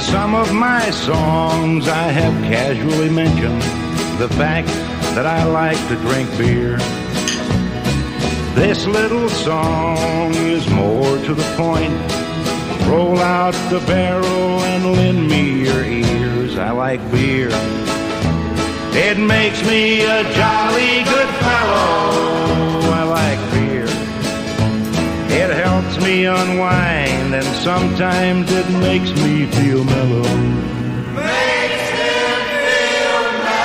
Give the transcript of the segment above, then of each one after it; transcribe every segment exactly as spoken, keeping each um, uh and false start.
some of my songs I have casually mentioned the fact that I like to drink beer. This little song is more to the point. Roll out the barrel and lend me your ears. I like beer. It makes me a jolly good fellow. I like beer. It helps me unwind, and sometimes it makes me feel mellow. Makes him feel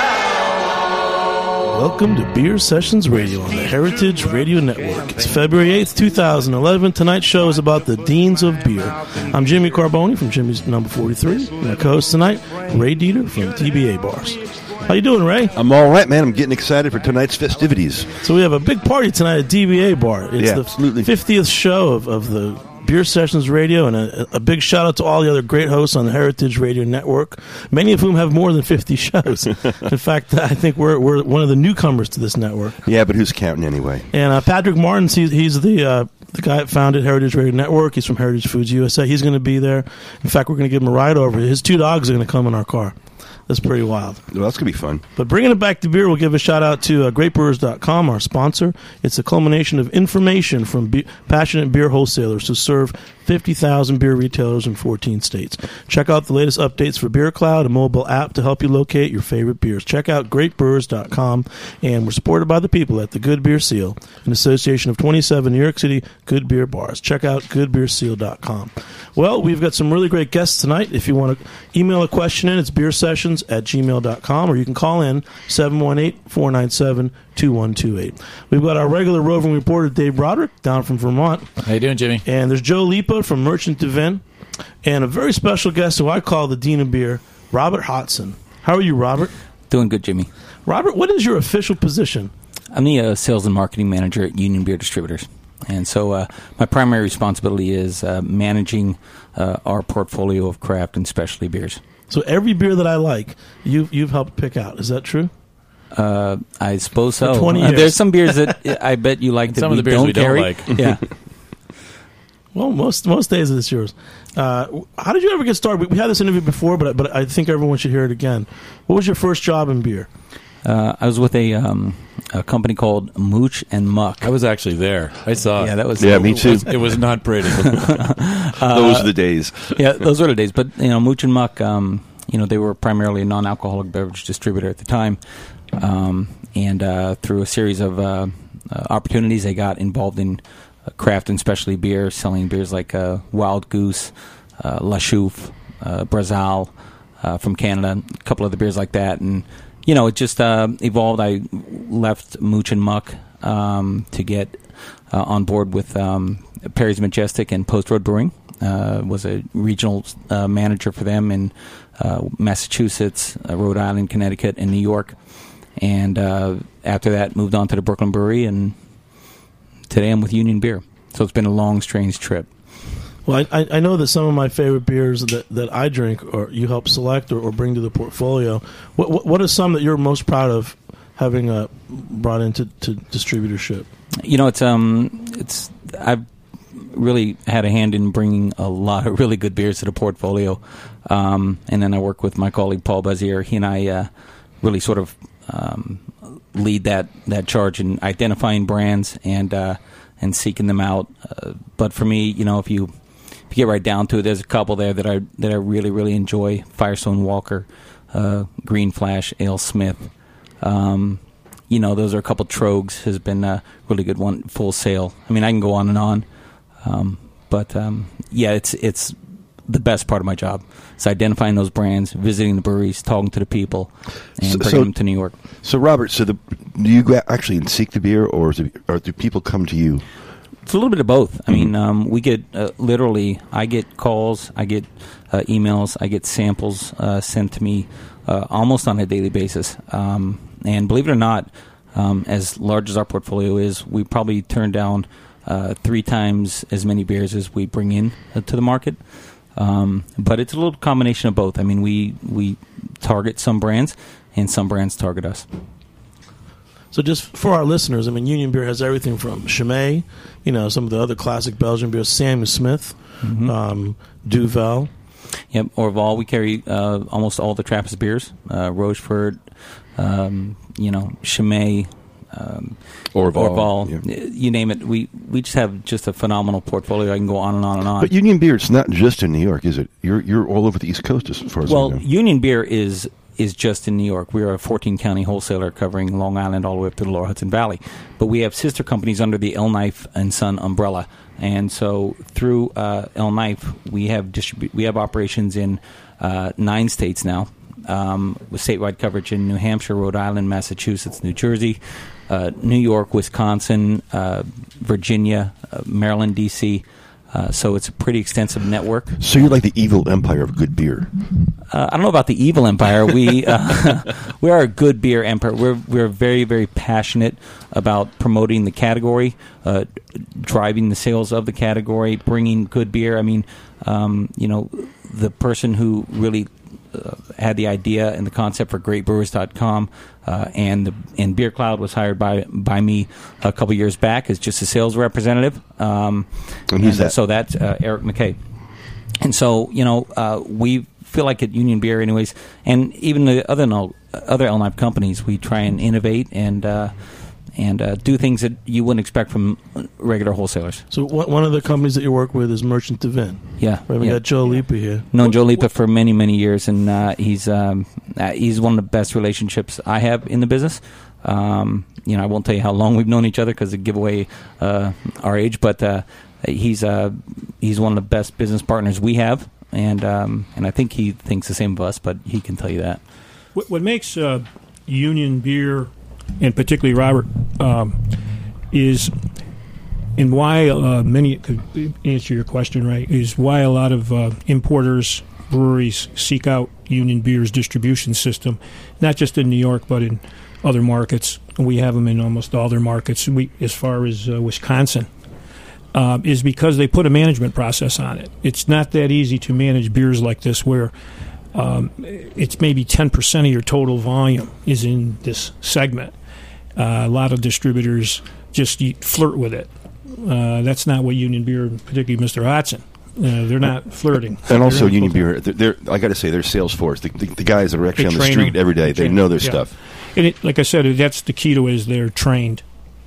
mellow. Welcome to Beer Sessions Radio on the Heritage Radio Network. It's February eighth, twenty eleven. Tonight's show is about the Deans of Beer. I'm Jimmy Carboni from Jimmy's Number forty-three. My co-host tonight, Ray Dieter from D B A Bars. How you doing, Ray? I'm all right, man. I'm getting excited for tonight's festivities. So we have a big party tonight at D B A Bar. It's yeah, the absolutely. fiftieth show of, of the Beer Sessions Radio, and a, a big shout-out to all the other great hosts on the Heritage Radio Network, many of whom have more than fifty shows. In fact, I think we're we're one of the newcomers to this network. Yeah, but who's counting anyway? And uh, Patrick Martins, he's, he's the uh, the guy that founded Heritage Radio Network. He's from Heritage Foods U S A. He's going to be there. In fact, we're going to give him a ride over. His two dogs are going to come in our car. That's pretty wild. Well, that's going to be fun. But bringing it back to beer, we'll give a shout-out to uh, great brewers dot com, our sponsor. It's a culmination of information from be- passionate beer wholesalers who serve fifty thousand beer retailers in fourteen states. Check out the latest updates for Beer Cloud, a mobile app to help you locate your favorite beers. Check out great brewers dot com, and we're supported by the people at the Good Beer Seal, an association of twenty-seven New York City good beer bars. Check out good beer seal dot com. Well, we've got some really great guests tonight. If you want to email a question in, it's beersessions at gmail dot com, or you can call in seven one eight, four nine seven, two one two eight. We've got our regular roving reporter, Dave Broderick, down from Vermont. How you doing, Jimmy? And there's Joe Lipa from Merchant de Vin, and a very special guest who I call the Dean of Beer, Robert Hodson. How are you, Robert? Doing good, Jimmy. Robert, what is your official position? I'm the uh, sales and marketing manager at Union Beer Distributors. And so uh, my primary responsibility is uh, managing uh, our portfolio of craft and specialty beers. So every beer that I like, you've, you've helped pick out. Is that true? Uh, I suppose so. For twenty years. Uh, there's some beers that I bet you like that some we of the beers don't we carry. don't like. Yeah. Well, most most days it's yours. Uh, how did you ever get started? We, we had this interview before, but but I think everyone should hear it again. What was your first job in beer? Uh, I was with a um, a company called Mooch and Muck. I was actually there. I saw. Yeah, that was. Yeah, me too. It was, it was not pretty. uh, Those are the days. Yeah, those were the days. But you know, Mooch and Muck, um, you know, they were primarily a non-alcoholic beverage distributor at the time, um, and uh, through a series of uh, uh, opportunities, they got involved in uh, craft and specialty beer, selling beers like uh, Wild Goose, uh, La Chouffe, uh, Brazil uh, from Canada, a couple of the beers like that, and. You know, it just uh, evolved. I left Mooch and Muck um, to get uh, on board with um, Perry's Majestic and Post Road Brewing. Uh, was a regional uh, manager for them in uh, Massachusetts, uh, Rhode Island, Connecticut, and New York. And uh, after that, moved on to the Brooklyn Brewery, and today I'm with Union Beer. So it's been a long, strange trip. Well, I, I know that some of my favorite beers that, that I drink or you help select or, or bring to the portfolio. What, what what are some that you're most proud of having uh, brought into to distributorship? You know, it's um, it's I've really had a hand in bringing a lot of really good beers to the portfolio, um, and then I work with my colleague Paul Bazier. He and I uh, really sort of um, lead that that charge in identifying brands and uh, and seeking them out. Uh, but for me, you know, if you If you get right down to it, there's a couple there that I that I really really enjoy: Firestone Walker, uh, Green Flash, Ale Smith. Um, you know, those are a couple. Trogs has been a really good one. Full Sail. I mean, I can go on and on, um, but um, yeah, it's it's the best part of my job. It's identifying those brands, visiting the breweries, talking to the people, and So- bringing so- them to New York. So, Robert, so the, do you go actually seek the beer, or, is it, or do people come to you? It's a little bit of both. I mean, um, we get uh, literally, I get calls, I get uh, emails, I get samples uh, sent to me uh, almost on a daily basis. Um, and believe it or not, um, as large as our portfolio is, we probably turn down uh, three times as many beers as we bring in uh, to the market. Um, but it's a little combination of both. I mean, we, we target some brands, and some brands target us. So just for our listeners, I mean, Union Beer has everything from Chimay, you know, some of the other classic Belgian beers, Samuel Smith, Mm-hmm. um, Duvel. Yep, Orval. We carry uh, almost all the Trappist beers. Uh, Rochefort, um, you know, Chimay, um, Orval, Orval yeah. you name it. We we just have just a phenomenal portfolio. I can go on and on and on. But Union Beer, it's not just in New York, is it? You're you're all over the East Coast as far as well, I know. Union Beer is is just in New York. We are a fourteen county wholesaler covering Long Island all the way up to the Lower Hudson Valley. But we have sister companies under the El Knife and Son umbrella. And so through uh, El Knife, we have distribu- we have operations in uh, nine states now, um, with statewide coverage in New Hampshire, Rhode Island, Massachusetts, New Jersey, uh, New York, Wisconsin, uh, Virginia, uh, Maryland, D C Uh, so it's a pretty extensive network. So you're like the evil empire of good beer. Uh, I don't know about the evil empire. We uh, we are a good beer empire. We're we're very very passionate about promoting the category, uh, driving the sales of the category, bringing good beer. I mean, um, you know, the person who really uh, had the idea and the concept for great brewers dot com uh, and the and Beer Cloud was hired by by me a couple years back as just a sales representative. Um, and who's and, that? So that's uh, Eric McKay. And so, you know, uh, we feel like at Union Beer anyways, and even the other no, other El Knife companies, we try and innovate and uh, and uh, do things that you wouldn't expect from regular wholesalers. So one one of the companies that you work with is Merchant to Vin. Yeah. Right, we yeah. got Joe Lipa here. Known Joe Lipa for many, many years, and uh, he's um, uh, he's one of the best relationships I have in the business. Um, you know, I won't tell you how long we've known each other because it give away uh, our age, but uh, he's uh, he's one of the best business partners we have, and um, and I think he thinks the same of us, but he can tell you that. What, what makes uh, Union Beer, and particularly Robert, um, is, and why uh, many, to answer your question right, is why a lot of uh, importers, breweries seek out Union Beer's distribution system, not just in New York, but in other markets. We have them in almost all their markets, we, as far as uh, Wisconsin, uh, is because they put a management process on it. It's not that easy to manage beers like this where um, it's maybe ten percent of your total volume is in this segment. Uh, a lot of distributors just flirt with it. Uh, that's not what Union Beer, particularly Mister Hodson, uh, they're not flirting. And also, They're Union Beer, they're, they're, I got to say, their sales force, the, the, the guys that are actually They on the train street them. every day, They they train know them. their Yeah. stuff. And it, like I said, that's the key to it is they're trained.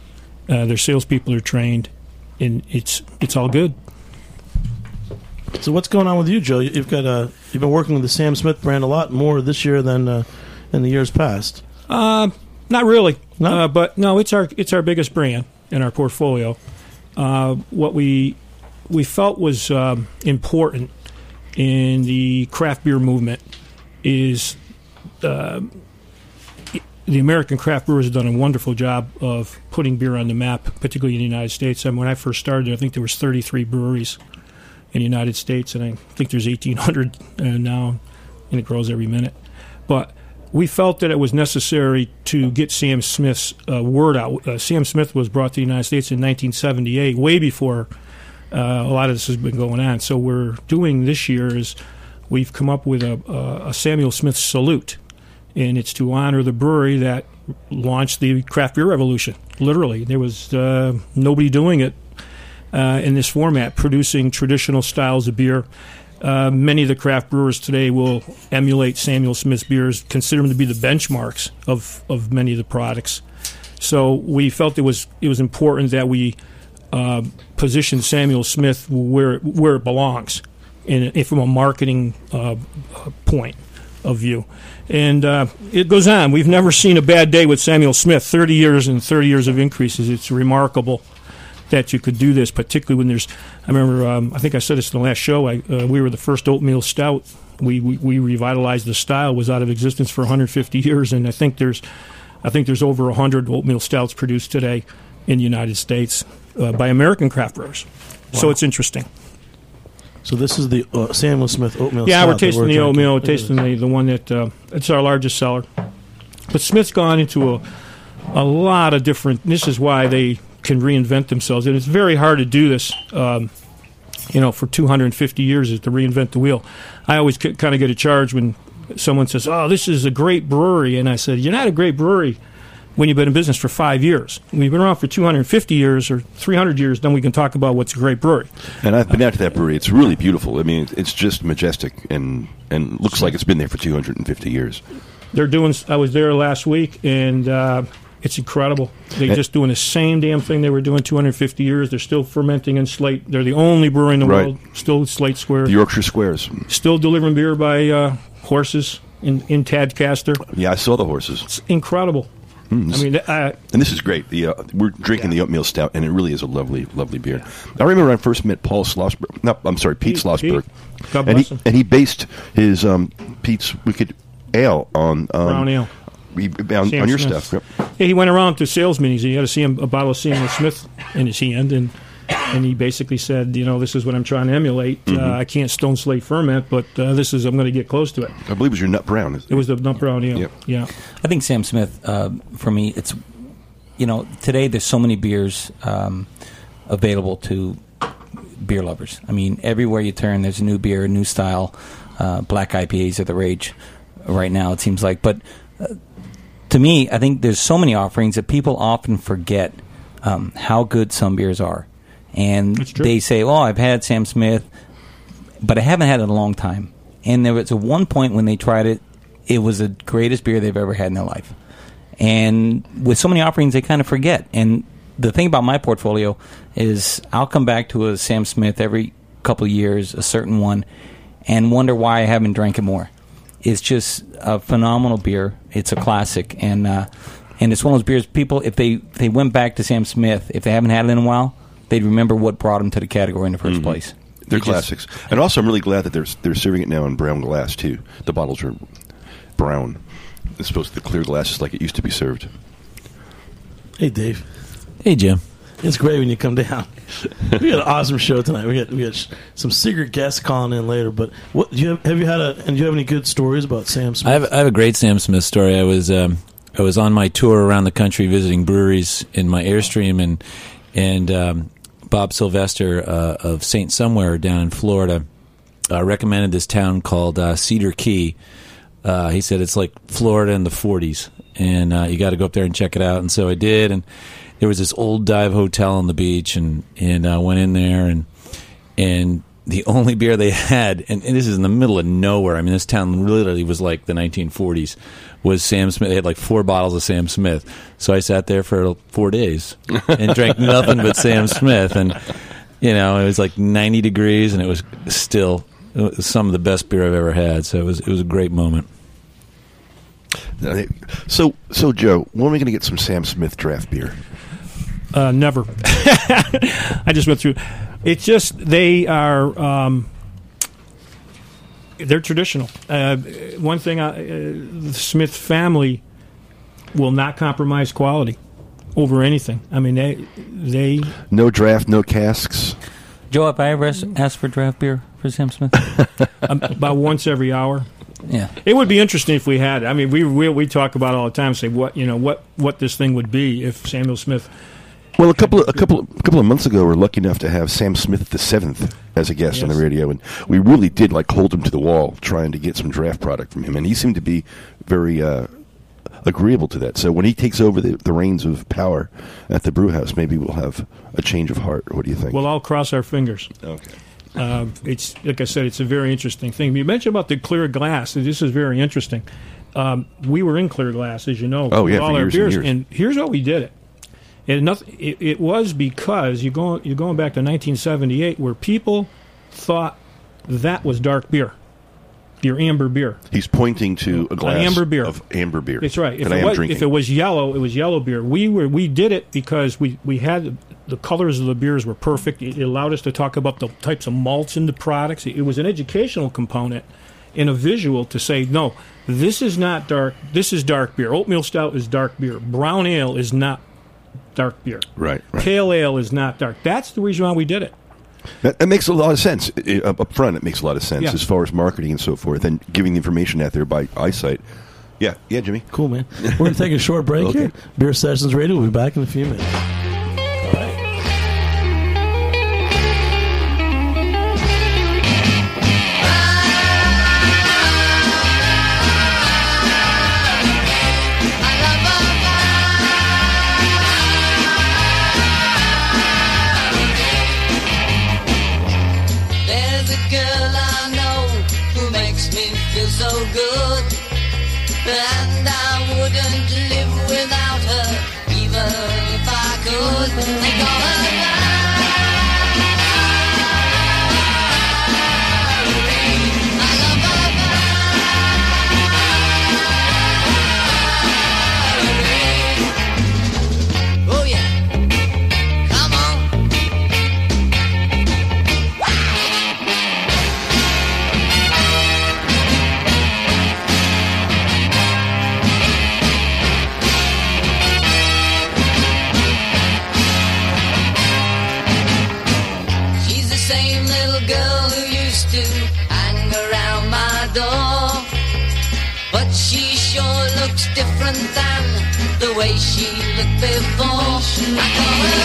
Uh, their salespeople are trained, and it's it's all good. So what's going on with you, Joe? You've got uh, you've been working with the Sam Smith brand a lot more this year than uh, in the years past. Uh, not really, No? uh, but no, it's our it's our biggest brand in our portfolio. Uh, what we we felt was um, important in the craft beer movement is uh, the American craft brewers have done a wonderful job of putting beer on the map, particularly in the United States. I mean, when I first started, I think there was thirty-three breweries in the United States, and I think there's eighteen hundred uh, now, and it grows every minute. But we felt that it was necessary to get Sam Smith's uh, word out. Uh, Sam Smith was brought to the United States in nineteen seventy-eight, way before uh, a lot of this has been going on. So we're doing this year is we've come up with a, a, a Samuel Smith salute, and it's to honor the brewery that launched the craft beer revolution. Literally, there was uh, nobody doing it uh, in this format, producing traditional styles of beer. Uh, many of the craft brewers today will emulate Samuel Smith's beers, consider them to be the benchmarks of, of many of the products. So we felt it was it was important that we uh, position Samuel Smith where where it belongs, in, in from a marketing uh, point of view. And uh, it goes on. We've never seen a bad day with Samuel Smith. thirty years and thirty years of increases. It's remarkable that you could do this, particularly when there's, I remember, um, I think I said this in the last show, I, uh, we were the first oatmeal stout. We, we we revitalized the style, was out of existence for one hundred fifty years, and I think there's I think there's over one hundred oatmeal stouts produced today in the United States uh, by American craft brewers. Wow. So it's interesting. So this is the uh, Samuel Smith oatmeal. Yeah, stout we're that tasting the drinking. oatmeal, we're tasting the, the one that, uh, it's our largest seller. But Smith's gone into a, a lot of different, this is why they can reinvent themselves. And it's very hard to do this, um, you know, for two hundred fifty years is to reinvent the wheel. I always c- kind of get a charge when someone says, oh, this is a great brewery. And I said, you're not a great brewery when you've been in business for five years. When you've been around for two hundred fifty years or three hundred years, then we can talk about what's a great brewery. And I've been out to that brewery. It's really beautiful. I mean, it's just majestic and, and looks like it's been there for two hundred fifty years. They're doing. I was there last week, and uh, it's incredible. They're just doing the same damn thing they were doing two hundred fifty years. They're still fermenting in slate. They're the only brewery in the Right. world still slate square. The Yorkshire Squares. Still delivering beer by uh, horses in, in Tadcaster. Yeah, I saw the horses. It's incredible. I mean, uh, And this is great. The, uh, we're drinking the oatmeal stout, and it really is a lovely, lovely beer. I remember when I first met Paul Schlossberg. No, I'm sorry, Pete, Pete- Schlossberg. Pete. God and bless he him. and he based his um, Pete's Wicked Ale on um, Brown ale. he- on, Sam on your Smith. stuff. Yep. Yeah, he went around to sales meetings. He had to see him, a bottle of Samuel Smith in his hand, and and he basically said, you know, this is what I'm trying to emulate. Mm-hmm. Uh, I can't stone slate ferment, but uh, this is I'm going to get close to it. I believe it was your nut brown. It was the nut brown ale. Yep. Yeah. I think Sam Smith, uh, for me, it's, you know, today there's so many beers um, available to beer lovers. I mean, everywhere you turn, there's a new beer, a new style. Uh, black I P As are the rage right now, it seems like. But uh, to me, I think there's so many offerings that people often forget um, how good some beers are. And That's true. they say, oh, I've had Sam Smith, but I haven't had it in a long time. And there was a one point when they tried it, it was the greatest beer they've ever had in their life. And with so many offerings, they kind of forget. And the thing about my portfolio is I'll come back to a Sam Smith every couple of years, a certain one, and wonder why I haven't drank it more. It's just a phenomenal beer. It's a classic. And uh, and it's one of those beers, people, if they, if they went back to Sam Smith, if they haven't had it in a while, they'd remember what brought them to the category in the 1st place. They're You just- classics. And also, I'm really glad that they're they're serving it now in brown glass, too. The bottles are brown. It's supposed to be clear glasses like it used to be served. Hey, Dave. Hey, Jim. It's great when you come down. We got an awesome show tonight. We got we got sh- some secret guests calling in later. But what do you have, have you had a and do you have any good stories about Sam Smith? I have, I have a great Sam Smith story. I was um, I was on my tour around the country visiting breweries in my Airstream, and and um, Bob Sylvester uh, of Saint Somewhere down in Florida uh, recommended this town called uh, Cedar Key. Uh, he said it's like Florida in the forties, and uh, you got to go up there and check it out. And so I did, and there was this old dive hotel on the beach, and and I uh, went in there, and and the only beer they had, and, and this is in the middle of nowhere. I mean, this town literally was like the nineteen forties. Was Sam Smith? They had like four bottles of Sam Smith. So I sat there for four days and drank nothing but Sam Smith, and you know it was like ninety degrees, and it was still it was some of the best beer I've ever had. So it was it was a great moment. So, so Joe, when are we going to get some Sam Smith draft beer? Uh, never. I just went through. It's just they are. Um, they're traditional. Uh, one thing, I, uh, the Smith family will not compromise quality over anything. I mean, they they. No draft, no casks. Joe, have I ever asked asked for draft beer for Sam Smith? um, about once every hour. Yeah. It would be interesting if we had it. I mean, we we we talk about it all the time. Say what you know what what this thing would be if Samuel Smith. Well, a couple of, a couple a couple of months ago, we were lucky enough to have Sam Smith the seventh as a guest on the Yes. radio, and we really did like hold him to the wall, trying to get some draft product from him, and he seemed to be very uh, agreeable to that. So when he takes over the, the reins of power at the brew house, maybe we'll have a change of heart. What do you think? Well, I'll cross our fingers. Okay. Uh, it's like I said, it's a very interesting thing. You mentioned about the clear glass. This is very interesting. Um, we were in clear glass, as you know, Oh, with yeah, all for our years and beers. years. And here's how we did it. It, nothing, it, it was because you go, you're going back to nineteen seventy-eight, where people thought that was dark beer, your amber beer. He's pointing to a glass amber beer. of amber beer. That's right. If that I it, am was, drinking. if it was yellow, it was yellow beer. We were we did it because we, we had the colors of the beers were perfect. It allowed us to talk about the types of malts in the products. It was an educational component and a visual to say, no, this is not dark. This is dark beer. Oatmeal stout is dark beer. Brown ale is not dark beer. Right, right. Pale ale is not dark. That's the reason why we did it. That, that makes a lot of sense. I- up up front, it makes a lot of sense Yeah. as far as marketing and so forth, and giving the information out there by eyesight. Yeah, yeah, Jimmy. Cool, man. We're going to take a short break Okay. here. Beer Sessions Radio. We'll be back in a few minutes. girl I know who makes me feel so good, and I wouldn't live without her even if I could. They call her different than the way she looked before. I call her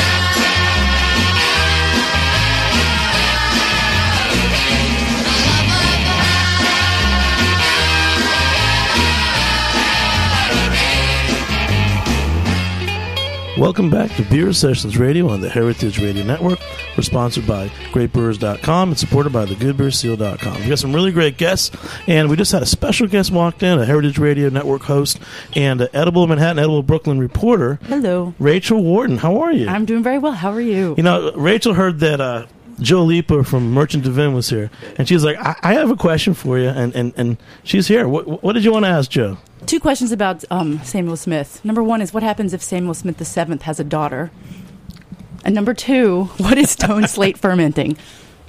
Welcome back to Beer Sessions Radio on the Heritage Radio Network. We're sponsored by Great Brewers dot com and supported by the Good Beer Seal dot com. We got some really great guests, and we just had a special guest walked in, a Heritage Radio Network host and an Edible Manhattan, Edible Brooklyn reporter. Hello. Rachel Warden. How are you? I'm doing very well. How are you? You know, Rachel heard that uh, Joe Lipa from Merchant Divin was here, and she's like, I, I have a question for you, and, and, and she's here. What, what did you want to ask Joe? Two questions about um, Samuel Smith. Number one is, what happens if Samuel Smith the seventh has a daughter? And number two, what is stone slate fermenting?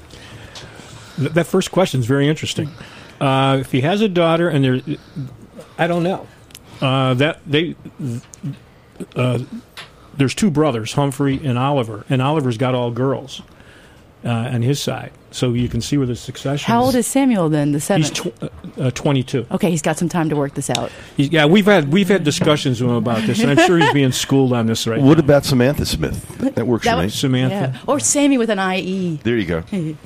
That first question is very interesting. Uh, if he has a daughter, and there, I don't know. Uh, that they, uh, there's two brothers, Humphrey and Oliver, and Oliver's got all girls uh, on his side, so you can see where the succession. How old is Samuel then? The seventh. He's tw- uh, twenty-two. Okay, he's got some time to work this out. He's, yeah, we've had we've had discussions with him about this, and I'm sure he's being schooled on this right What now. about Samantha Smith? That works That for me. would- Samantha? Yeah. Or Sammy with an I E. There you go.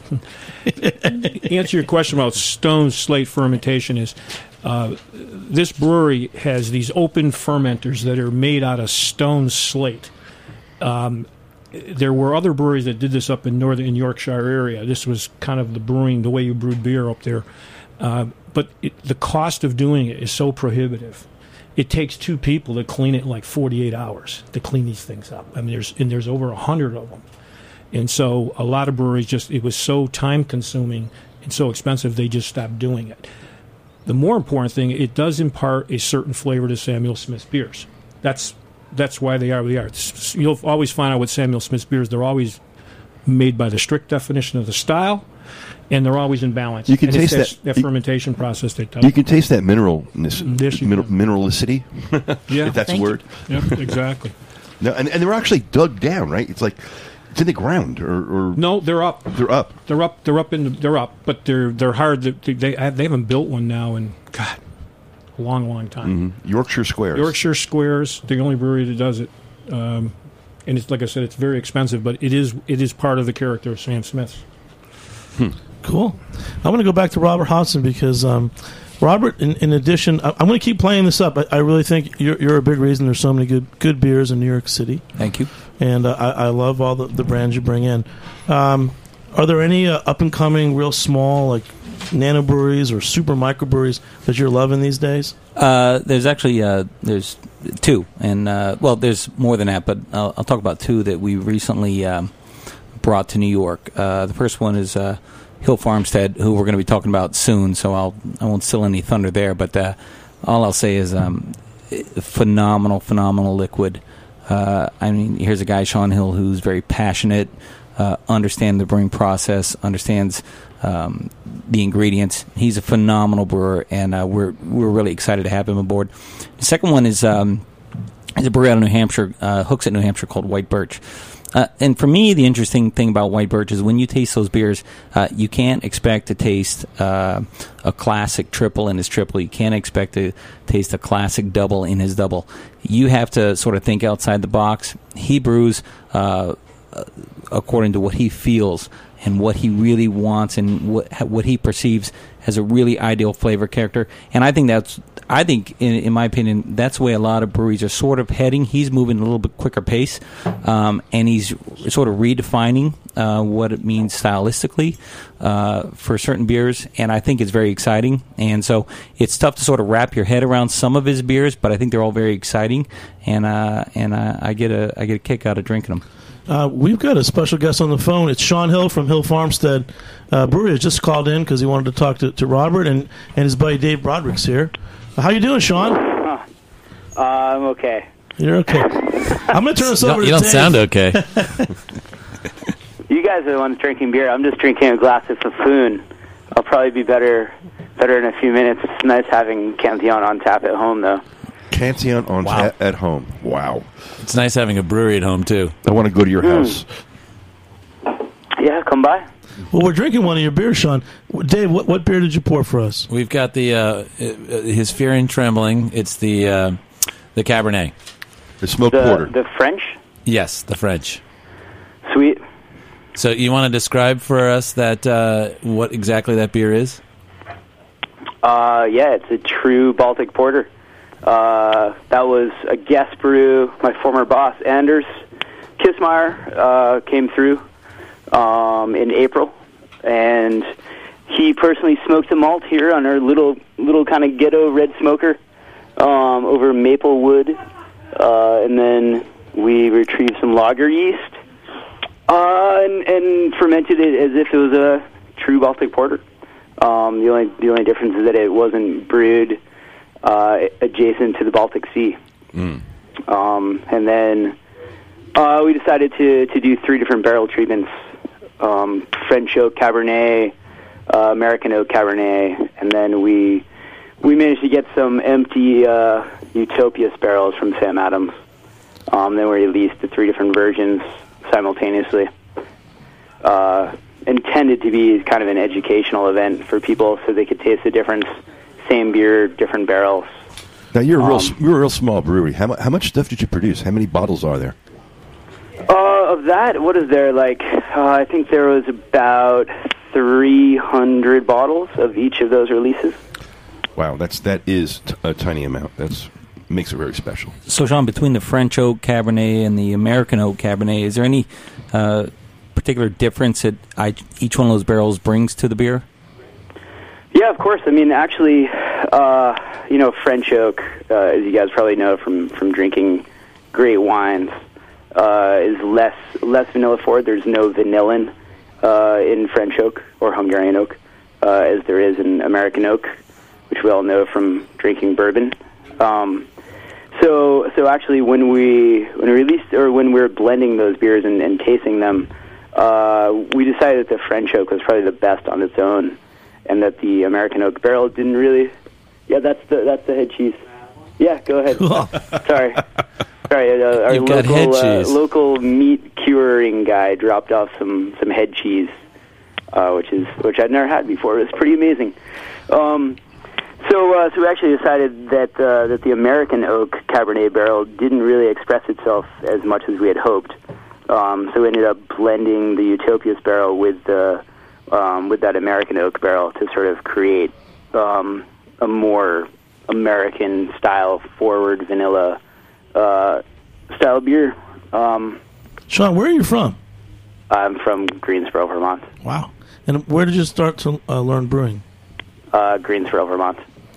Answer your question about stone slate fermentation is uh, this brewery has these open fermenters that are made out of stone slate. Um, there were other breweries that did this up in northern Yorkshire area. This was kind of the brewing, the way you brewed beer up there. Uh, but it, the cost of doing it is so prohibitive. It takes two people to clean it in like forty-eight hours to clean these things up. I mean, there's and there's over a hundred of them. And so a lot of breweries just, it was so time-consuming and so expensive, they just stopped doing it. The more important thing, it does impart a certain flavor to Samuel Smith beers. That's that's why they are what they are. It's, you'll always find out with Samuel Smith beers, they're always made by the strict definition of the style, and they're always in balance. You can and taste it's that- that fermentation process they tell You can taste that mineralness, Yes, you mineral, can. minerality, Yeah. if that's Thank a you. word. Yep, exactly. No, and, and they're actually dug down, right? It's like it's in the ground, or, or No, they're up. they're up. They're up. They're up in. The, they're up, but they're they're hard. They they, they haven't built one now in God, a long, long time. Mhm. Yorkshire Squares. Yorkshire Squares, the only brewery that does it, um, and it's like I said, it's very expensive, but it is it is part of the character of Sam Smith. Cool. I want to go back to Robert Hodson because um, Robert, in, in addition, I, I'm going to keep playing this up. I, I really think you're, you're a big reason there's so many good good beers in New York City, Thank you. and uh, I, I love all the, the brands you bring in. Um, are there any uh, up and coming, real small, like nano breweries or super microbreweries that you're loving these days? Uh, there's actually uh, there's two, and uh, well, there's more than that, but I'll, I'll talk about two that we recently um, brought to New York. Uh, the first one is uh, Hill Farmstead, who we're going to be talking about soon, so I'll I won't steal any thunder there. But uh, all I'll say is um, phenomenal, phenomenal liquid. Uh, I mean, here's a guy, Sean Hill, who's very passionate, uh, understands the brewing process, understands um, the ingredients. He's a phenomenal brewer, and uh, we're we're really excited to have him aboard. The second one is um, is a brewery out of New Hampshire, uh, Hooksett, New Hampshire, called White Birch. Uh, and for me, the interesting thing about White Birch is when you taste those beers, uh, you can't expect to taste uh, a classic triple in his triple. You can't expect to taste a classic double in his double. You have to sort of think outside the box. He brews uh, according to what he feels, and what he really wants and what what he perceives as a really ideal flavor character. And I think that's, I think, in, in my opinion, that's the way a lot of breweries are sort of heading. He's moving a little bit quicker pace, um, and he's sort of redefining uh, what it means stylistically uh, for certain beers, and I think it's very exciting. And so it's tough to sort of wrap your head around some of his beers, but I think they're all very exciting, and uh, and uh, I get a I get a kick out of drinking them. Uh, we've got a special guest on the phone. It's Sean Hill from Hill Farmstead uh, Brewery. Has just called in because he wanted to talk to, to Robert, and, and his buddy Dave Broderick's here. How you doing, Sean? Uh, I'm okay. You're okay. I'm going to turn this You over don't, to you don't Dave. sound okay. You guys are the ones drinking beer. I'm just drinking a glass of Fafun. I'll probably be better better in a few minutes. It's nice having Cantillon on tap at home, though. Cantillon on Wow. ta- at home. Wow. It's nice having a brewery at home, too. I want to go to your house. Yeah, come by. Well, we're drinking one of your beers, Sean. Dave, what, what beer did you pour for us? We've got the uh, his Fear and Trembling. It's the uh, the Cabernet. The smoked The, porter. the French? Yes, the French. Sweet. So you want to describe for us that uh, what exactly that beer is? Uh, yeah, it's a true Baltic porter. Uh, that was a guest brew. My former boss, Anders Kissmeyer, uh, came through um, in April, and he personally smoked the malt here on our little little kind of ghetto red smoker um, over maple wood, uh, and then we retrieved some lager yeast uh, and, and fermented it as if it was a true Baltic porter. Um, the only the only difference is that it wasn't brewed uh, adjacent to the Baltic Sea. Mm. Um, and then uh, we decided to, to do three different barrel treatments: um, French oak Cabernet, uh, American oak Cabernet, and then we we managed to get some empty uh, Utopias barrels from Sam Adams. Um, then we released the three different versions simultaneously. Uh, intended to be kind of an educational event for people so they could taste the difference. Same beer, different barrels. Now you're a real, Um, you're a real small brewery. How, mu- how much stuff did you produce? How many bottles are there? Uh, of that, what is there? Like, uh, I think there was about three hundred bottles of each of those releases. Wow, that's that is t- a tiny amount. That's makes it very special. So, Sean, between the French oak Cabernet and the American oak Cabernet, is there any uh, particular difference that I, each one of those barrels brings to the beer? Yeah, of course. I mean, actually, uh, you know, French oak, uh, as you guys probably know from, from drinking great wines, uh, is less less vanilla forward. There's no vanillin uh, in French oak or Hungarian oak, uh, as there is in American oak, which we all know from drinking bourbon. Um, so, so actually, when we when we released or when we were blending those beers and, and tasting them, uh, we decided that the French oak was probably the best on its own, and that the American oak barrel didn't really. Yeah, that's the that's the head cheese. Yeah, go ahead. Sorry, sorry. Uh, our You've got local head uh, cheese. local meat curing guy dropped off some some head cheese, uh, which is which I'd never had before. It was pretty amazing. Um, so uh, so we actually decided that uh, that the American oak Cabernet barrel didn't really express itself as much as we had hoped. Um, so we ended up blending the Utopias barrel with the um, with that American oak barrel to sort of create um, a more American style forward vanilla uh, style beer. Um, Sean, where are you from? I'm from Greensboro, Vermont. Wow. And where did you start to uh, learn brewing? Uh, Greensboro, Vermont.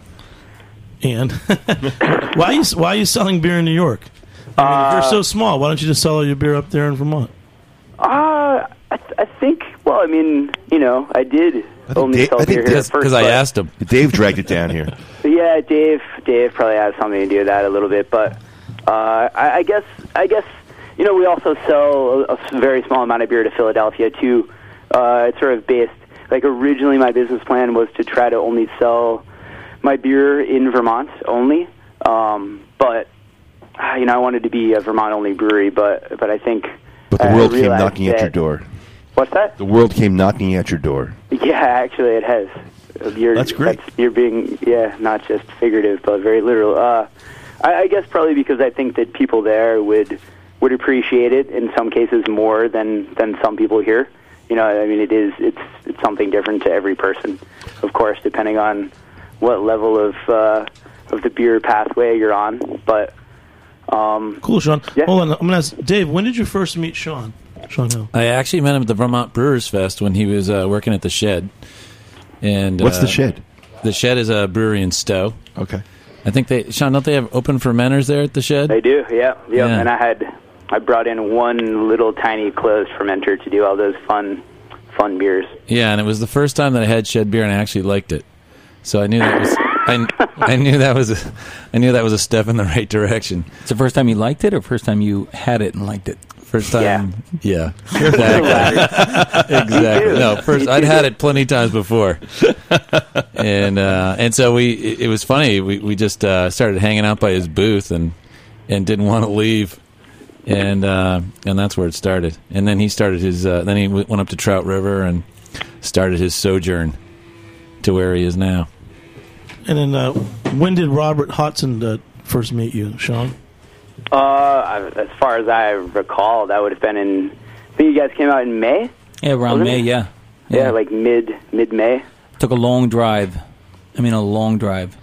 And why are you why are you selling beer in New York? I mean, if Uh, you're so small, why don't you just sell all your beer up there in Vermont? Uh, I, th- I think. Well, I mean, you know, I did think only Dave- sell I think beer here at Dave- first. Because I but- asked him. Dave dragged it down here. Yeah, Dave. Dave probably has something to do with that a little bit, but uh, I, I guess I guess you know we also sell a, a very small amount of beer to Philadelphia too. Uh, it's sort of based like originally my business plan was to try to only sell my beer in Vermont only, um, but uh, you know I wanted to be a Vermont only brewery, but but I think But the I world came realized knocking at that- your door. What's that? The world came knocking at your door. Yeah, actually, it has. You're, That's great. you're being, yeah, not just figurative, but very literal. Uh, I, I guess probably because I think that people there would would appreciate it in some cases more than, than some people here. you know, I mean, it is it's it's something different to every person, of course, depending on what level of uh, of the beer pathway you're on. But um, cool, Sean. Yeah. Hold on, I'm gonna ask Dave. When did you first meet Sean? Sean Hill. I actually met him at the Vermont Brewers Fest when he was uh, working at the Shed. And What's uh, the Shed? The Shed is a brewery in Stowe. Okay. I think they, Sean, don't they have open fermenters there at the Shed? They do, yeah, yeah. Yeah. And I had I brought in one little tiny closed fermenter to do all those fun fun beers. Yeah, and it was the first time that I had Shed beer, and I actually liked it. So I knew that was I, I knew that was a, I knew that was a step in the right direction. It's the first time you liked it, or first time you had it and liked it? First time, yeah, Yeah. exactly, exactly. too. No, first I'd had it plenty of times before, and uh, and so we it, it was funny. We we just uh, started hanging out by his booth and and didn't want to leave, and uh, and that's where it started. And then he started his uh, then he w- went up to Trout River and started his sojourn to where he is now. And then, uh, when did Robert Hodson uh, first meet you, Sean? Uh, I- as far as I recall, that would have been in. I think you guys came out in May. Yeah, around Wasn't May, it? yeah. Yeah, like mid mid May. Took a long drive. I mean, a long drive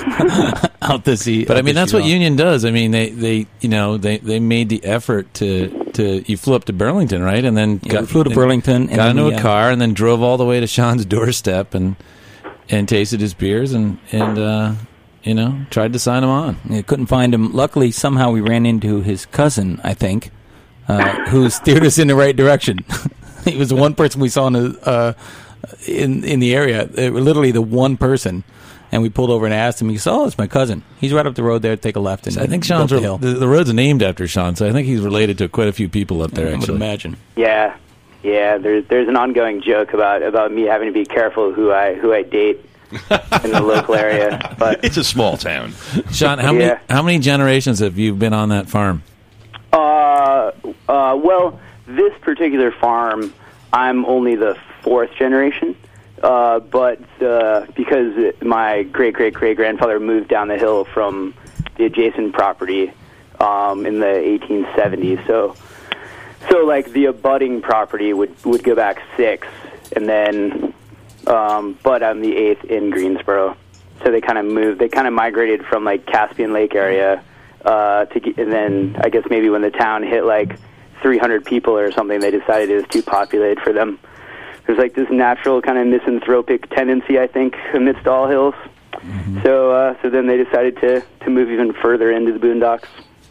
out to see. But I out mean, to that's see what Rob. Union does. I mean, they, they you know they, they made the effort to, to you flew up to Burlington, right? And then Yeah, we flew to Burlington and got then into we, a uh, car, and then drove all the way to Sean's doorstep and and tasted his beers and and uh, you know tried to sign him on. Yeah, couldn't find him. Luckily, somehow we ran into his cousin, I think, uh, who steered us in the right direction. He was the one person we saw in the uh, in in the area. They were literally the one person. And we pulled over and asked him. He said, "Oh, it's my cousin. He's right up the road there. Take a left." And I think go up Sean's the re- hill. the, the road's named after Sean, so I think he's related to quite a few people up there. I would Actually, imagine. Yeah, yeah. There's there's an ongoing joke about about me having to be careful who I who I date in the local area. But It's a small town. Sean, how Yeah. many how many generations have you been on that farm? uh, uh, well, this particular farm, I'm only the fourth generation. Uh, but uh, because my great great great grandfather moved down the hill from the adjacent property um, in the eighteen seventies, so so like the abutting property would would go back six, and then um, but I'm the eighth in Greensboro, so they kind of moved. They kind of migrated from like Caspian Lake area uh, to, get- and then I guess maybe when the town hit like three hundred people or something, they decided it was too populated for them. There's like this natural kind of misanthropic tendency, I think, amidst all hills. Mm-hmm. So, uh, so then they decided to, to move even further into the boondocks.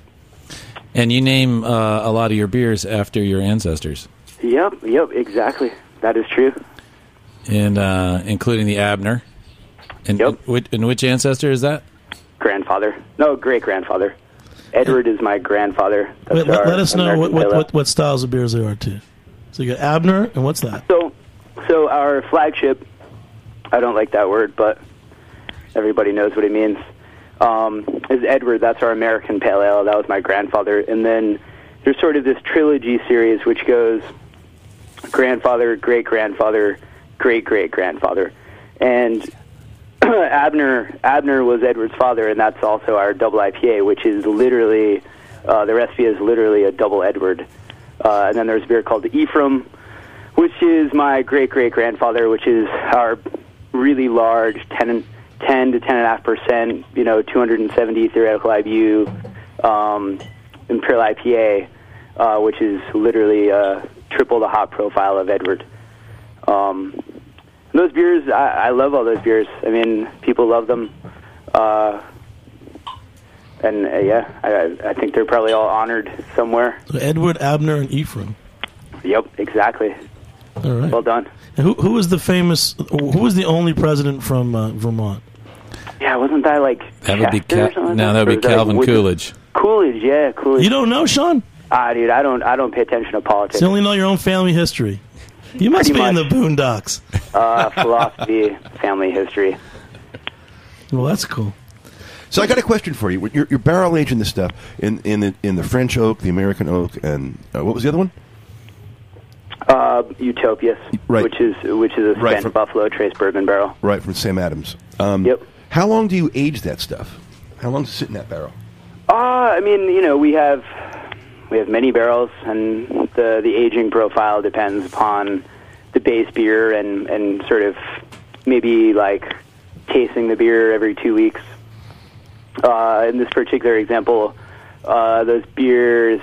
And you name uh, a lot of your beers after your ancestors, Yep, yep, exactly. That is true. and uh, including the Abner. And, Yep. which, and which ancestor is that? Grandfather, no, great grandfather. Edward is my grandfather. That's Wait, let, our let us know American what, what, pale ale. what, what styles of beers there are, too. So you got Abner, and what's that? So, so our flagship, I don't like that word, but everybody knows what it means, um, is Edward. That's our American Pale Ale. That was my grandfather. And then there's sort of this trilogy series which goes grandfather, great-grandfather, great-great-grandfather. And Abner Abner was Edward's father, and that's also our double I P A, which is literally, uh, the recipe is literally a double Edward. Uh, and then there's a beer called the Ephraim, which is my great-great-grandfather, which is our really large ten, ten to ten point five percent, you know, two hundred seventy theoretical I B U um, Imperial I P A, uh, which is literally uh, triple the hop profile of Edward. Um, those beers, I, I love all those beers. I mean, people love them. Uh, and, uh, yeah, I, I think they're probably all honored somewhere. So Edward, Abner, and Ephraim. Yep, exactly. All right. Well done. And who who was the famous? Who was the only president from uh, Vermont? Yeah, wasn't that like That would be Chester or Cal- something like no, that? that would Or be was that, like, Calvin Wood- Coolidge. Coolidge, yeah, Coolidge. You don't know, Sean? Ah, dude, I don't, I don't pay attention to politics. So you only know your own family history. You must Pretty be in the much. boondocks. Uh, philosophy, family history. Well, that's cool. So I got a question for you. You're, you're barrel aging this stuff in in the, in the French oak, the American oak, and uh, what was the other one? Uh, Utopias, Right. which is which is a Right, Spent from- Buffalo Trace Bourbon barrel. Right, from Sam Adams. Um, Yep. How long do you age that stuff? How long does it sit in that barrel? Uh, I mean, you know, we have we have many barrels, and the the aging profile depends upon the base beer and and sort of maybe like tasting the beer every two weeks. Uh, in this particular example, uh, those beers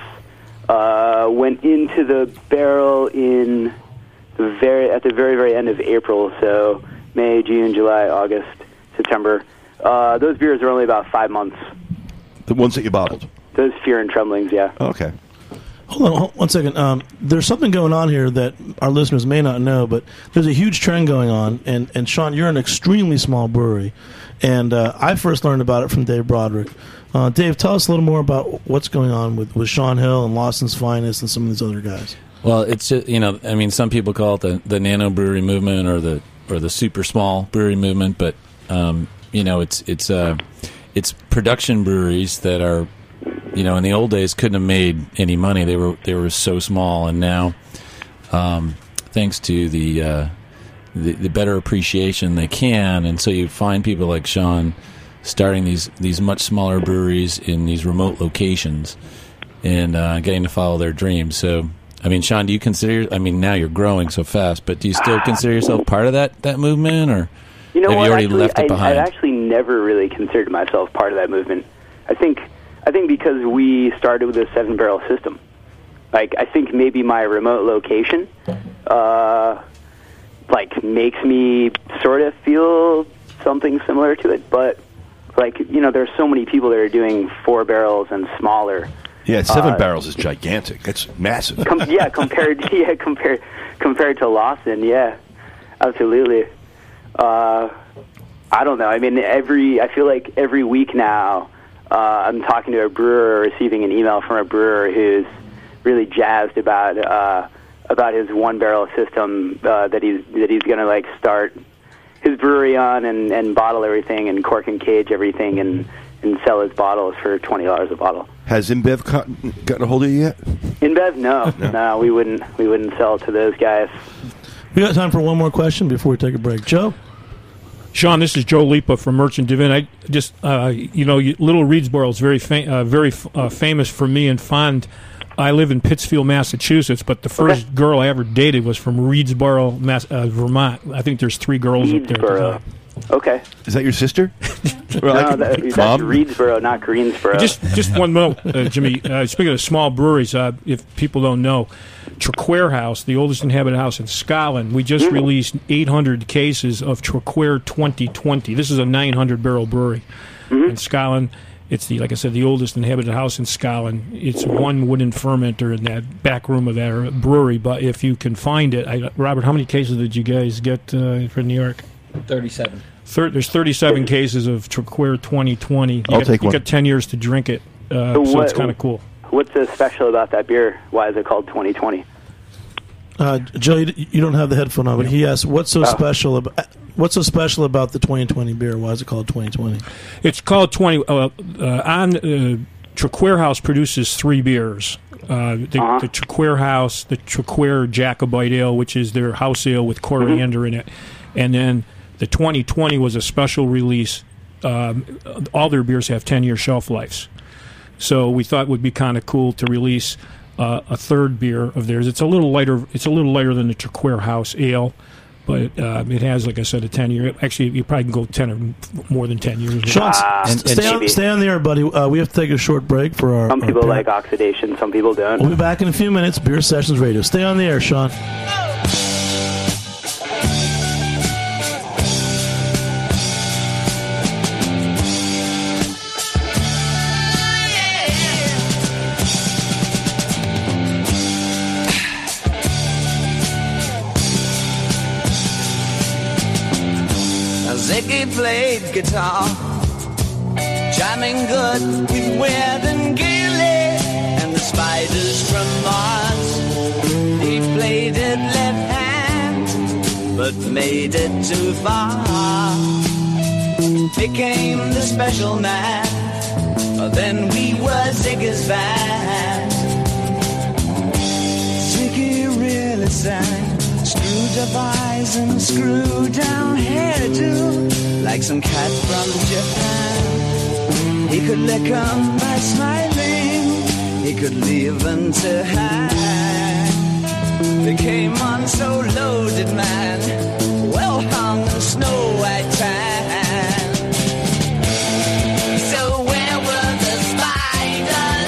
uh, went into the barrel in the very at the very very end of April. So May, June, July, August, September. Uh, those beers are only about five months. The ones that you bottled. Those Fear and Tremblings, yeah. Okay. Hold on hold, one second. Um, there's something going on here that our listeners may not know, but there's a huge trend going on. And, and Sean, you're an extremely small brewery. And uh, I first learned about it from Dave Broderick. Uh, Dave, tell us a little more about what's going on with, with Sean Hill and Lawson's Finest and some of these other guys. Well, it's just, you know, I mean, some people call it the, the nano brewery movement or the or the super small brewery movement, but um, you know, it's it's uh, it's production breweries that are, you know, in the old days couldn't have made any money. They were they were so small, and now, um, thanks to the, uh, the the better appreciation they can, and so you find people like Sean starting these these much smaller breweries in these remote locations, and uh, getting to follow their dreams. So, I mean, Sean, do you consider? I mean, now you're growing so fast, but do you still consider yourself part of that that movement, or you know have what? you already actually, left it I, behind? I've actually never really considered myself part of that movement. I think. I think because we started with a seven-barrel system. Like, I think maybe my remote location, uh, like, makes me sort of feel something similar to it. But, like, you know, there's so many people that are doing four barrels and smaller. Yeah, seven uh, barrels is gigantic. That's massive. Com- yeah, compared, yeah, compared, compared to Lawson, yeah, absolutely. Uh, I don't know. I mean, every I feel like every week now, Uh, I'm talking to a brewer or receiving an email from a brewer who's really jazzed about uh, about his one barrel system uh, that he's that he's going to like start his brewery on and, and bottle everything and cork and cage everything and, and sell his bottles for twenty dollars a bottle. Has InBev co- gotten a hold of you yet? InBev, no, no, no, we wouldn't we wouldn't sell to those guys. We got time for one more question before we take a break. Joe? Sean, this is Joe Lipa from Merchant Divin. I just, uh, you know, Little Reedsboro is very, fam- uh, very uh, famous for me and fond. I live in Pittsfield, Massachusetts, but the first Okay. girl I ever dated was from Reedsboro, Mass- uh, Vermont. I think there's three girls up there. Reedsboro. Okay. Is that your sister? No, that, that's Mom? Reedsboro, not Greensboro. Just, just one note, uh, Jimmy. Uh, speaking of small breweries, uh, if people don't know, Traquair House, the oldest inhabited house in Scotland, we just Mm-hmm. released eight hundred cases of Traquair twenty twenty. This is a nine hundred barrel brewery Mm-hmm. in Scotland. It's the, like I said, the oldest inhabited house in Scotland. It's one wooden fermenter in that back room of that brewery. But if you can find it, I, Robert, how many cases did you guys get uh, for New York? thirty-seven. Thir- there's thirty-seven cases of Traquair twenty twenty. You I'll got, take you one. got ten years to drink it, uh, So so what- it's kind of cool. What's so special about that beer? Why is it called twenty twenty? Uh, Joe, you, you don't have the headphone on, but he asked, "What's so Oh. special about what's so special about the twenty twenty beer? Why is it called twenty twenty?" It's called twenty. Uh, uh, on uh, Traquair House produces three beers. Uh, the, Uh-huh. the Traquair House, the Traquair Jacobite Ale, which is their house ale with coriander in it, and then the twenty twenty was a special release. Um, all their beers have ten year shelf lives, so we thought it would be kind of cool to release uh, a third beer of theirs. It's a little lighter. It's a little lighter than the Traquair House Ale. But uh, it has, like I said, a ten-year. Actually, you probably can go ten or more than ten years. Sean, Ah, s- and- stay, on, maybe. stay on the air, buddy. Uh, we have to take a short break for our. Some our people beer. like oxidation, some people don't. We'll be back in a few minutes. Beer Sessions Radio. Stay on the air, Sean. Ziggy played guitar, jamming good with Weird and Gilly and the Spiders from Mars. He played it left hand, but made it too far. Became the special man, then we were Ziggy's band. Ziggy really sang. Screwed up eyes and screwed down hairdo, like some cat from Japan. He could lick 'em by smiling, he could leave 'em to hang. They came on so loaded, man, well hung in snow white tan. So where were the spiders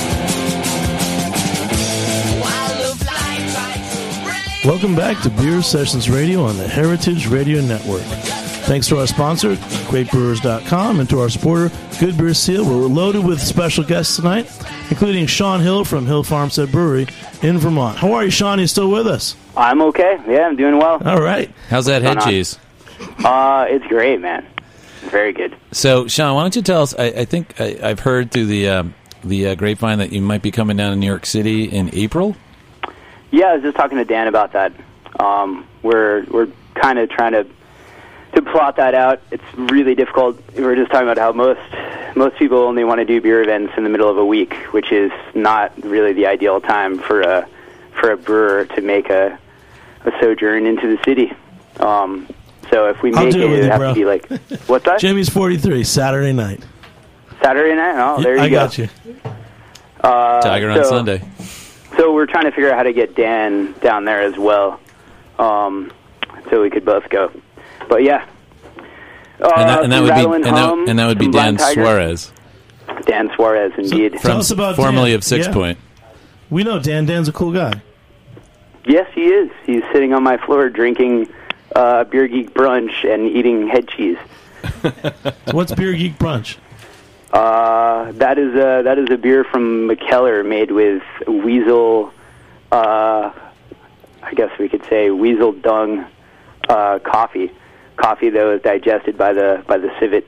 while the fly tried to break? Welcome back to Beer Sessions Radio on the Heritage Radio Network. Thanks to our sponsor, great brewers dot com, and to our supporter, Good Beer Seal. We're loaded with special guests tonight, including Sean Hill from Hill Farmstead Brewery in Vermont. How are you, Sean? You still with us? I'm okay. Yeah, I'm doing well. All right. How's that head What's going on? cheese? Uh, it's great, man. Very good. So, Sean, why don't you tell us? I, I think I, I've heard through the um, the uh, grapevine that you might be coming down to New York City in April. Yeah, I was just talking to Dan about that. Um, we're we're kind of trying to to plot that out. It's really difficult. We were just talking about how most most people only want to do beer events in the middle of a week, which is not really the ideal time for a for a brewer to make a a sojourn into the city. Um, so if we I'll make do it, it with it you, have bro. to be like what's that? Jimmy's forty-three, Saturday night. Saturday night? Oh, there you I go. got you. Uh, Tiger on so- Sunday. So we're trying to figure out how to get Dan down there as well, um, so we could both go. But yeah, uh, And that, and that some would be Rattlin' and that, Hum, and that would be some Dan Blind Tiger. Suarez Dan Suarez, indeed. Tell us about formerly Dan. of Six Yeah. Point. We know Dan. Dan's a cool guy. Yes, he is. He's sitting on my floor drinking uh, Beer Geek brunch and eating head cheese. So what's Beer Geek Brunch? Uh, that is a that is a beer from McKellar made with weasel. Uh, I guess we could say weasel dung uh, coffee. Coffee that was digested by the by the civet.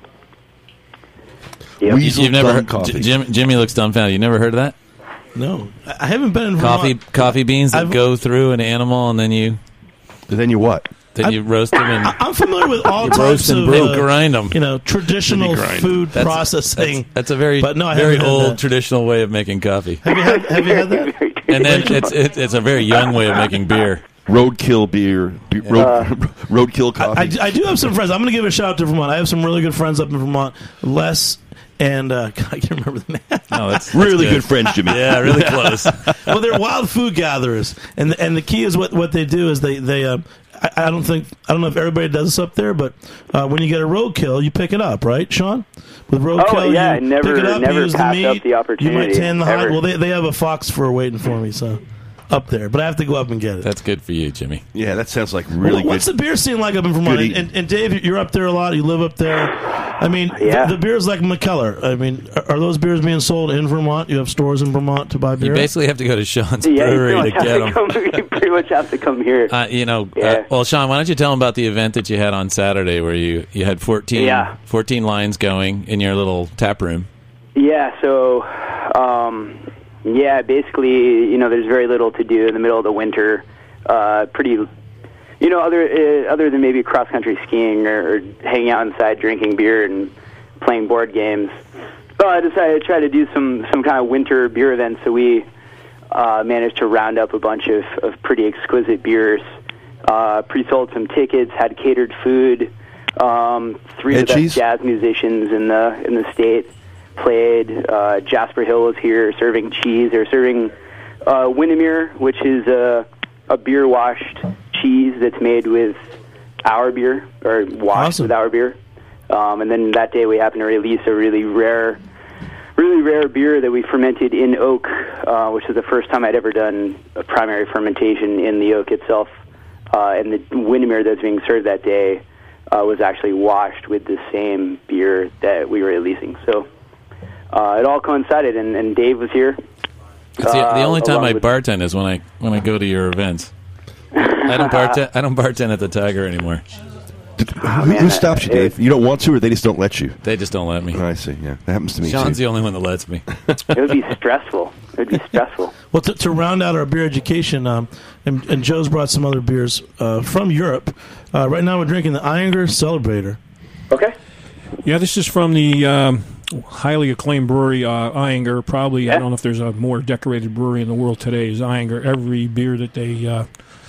Yep. Weasel You've never dung heard, coffee. J- Jim, Jimmy looks dumbfounded. You never heard of that? No, I I haven't been in Coffee Vermont. coffee beans that I've- go through an animal and then you Then you what? then you roast them and I- I'm familiar with all types roast and of brew, uh, grind them. you know, traditional Grind. food That's- processing. That's, that's a very But no, I very haven't had old that. traditional way of making coffee. Have you had, have you had that? And then it's, it's it's a very young way of making beer. Roadkill beer. be- Road, Uh, roadkill I, coffee. I do have some friends. I'm going to give a shout out to Vermont. I have some really good friends up in Vermont. Les and uh, I can't remember the name. No, that's, that's really good friends, Jimmy. Yeah, really close. Well, they're wild food gatherers, and and the key is what what they do is they they. Uh, I, I don't think I don't know if everybody does this up there, but uh, when you get a roadkill, you pick it up, right, Sean? With roadkill, Oh, yeah, you never- pick it up, never you use the pass meat, up the you might opportunity, tan the hide. ever. Well, they they have a fox fur waiting for me, so up there, but I have to go up and get it. That's good for you, Jimmy. Yeah, that sounds like really Well, what's good. the beer scene like up in Vermont? Good And, eating. and, and Dave, you're up there a lot. You live up there. I mean, Yeah. the, the beers like McKellar. I mean, are, are those beers being sold in Vermont? You have stores in Vermont to buy beer? You basically have to go to Sean's Yeah, you brewery pretty to much, get have them. to come, you pretty much have to come here. Uh, you know, Yeah. uh, well, Sean, why don't you tell them about the event that you had on Saturday where you, you had fourteen, Yeah. fourteen lines going in your little tap room? Yeah, so, um, yeah, basically, you know, there's very little to do in the middle of the winter. Uh, pretty, you know, other uh, other than maybe cross-country skiing or, or hanging out inside drinking beer and playing board games. So I decided to try to do some, some kind of winter beer event, so we uh, managed to round up a bunch of, of pretty exquisite beers. Uh, pre-sold some tickets, had catered food. Um, three of the Edgies? best jazz musicians in the in the state played. Uh, Jasper Hill was here serving cheese. They're serving uh, Windermere, which is a, a beer washed cheese that's made with our beer or washed Awesome. with our beer. Um, and then that day we happened to release a really rare, really rare beer that we fermented in oak, uh, which is the first time I'd ever done a primary fermentation in the oak itself. Uh, and the Windermere that's being served that day uh, was actually washed with the same beer that we were releasing. So uh, it all coincided, and, and Dave was here. It's the, the Uh, only time along I with- bartend is when I when I go to your events. I don't bartend. I don't bartend at the Tiger anymore. Who, man, who stops you, it- Dave? You don't want to, or they just don't let you? They just don't let me. I see. Yeah, that happens to me Sean's too. the only one that lets me. It would be stressful. It would be stressful. Well, to, to round out our beer education, um, and, and Joe's brought some other beers uh, from Europe. Uh, right now, we're drinking the Eyinger Celebrator. Okay. Yeah, this is from the um, highly acclaimed brewery, uh, Eyinger. Probably, I Yeah. don't know if there's a more decorated brewery in the world today. Is Eyinger. Every beer that they uh,